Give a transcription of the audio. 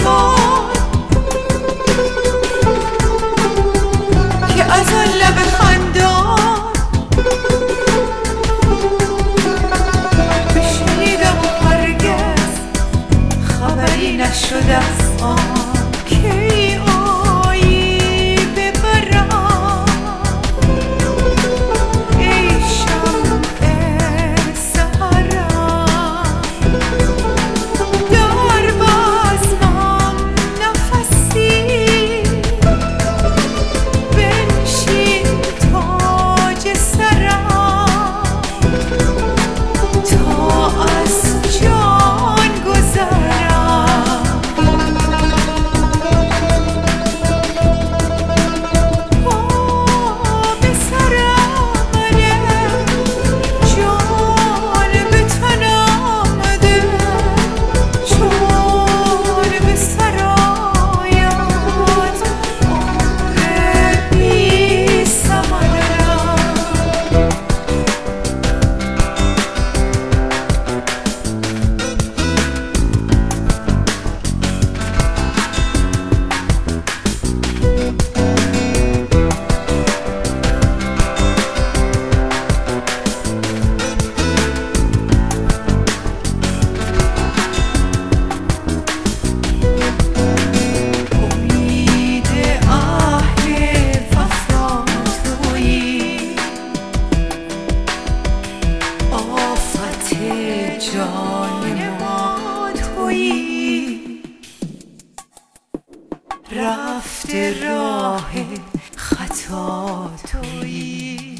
باد که از آن لب خندان بشنیدم و هرگز خبری نشد از آن کی آیی ببرم ای شمع سحرم در بزمم نفسی بنشین تاج سرم تا از جان گذرم پا به سرم منه جان به تنم ده چون به سرایت عمر بی ثمرم امید اهل وفا تویی آفت جان ما تویی رفته راه خطا تویی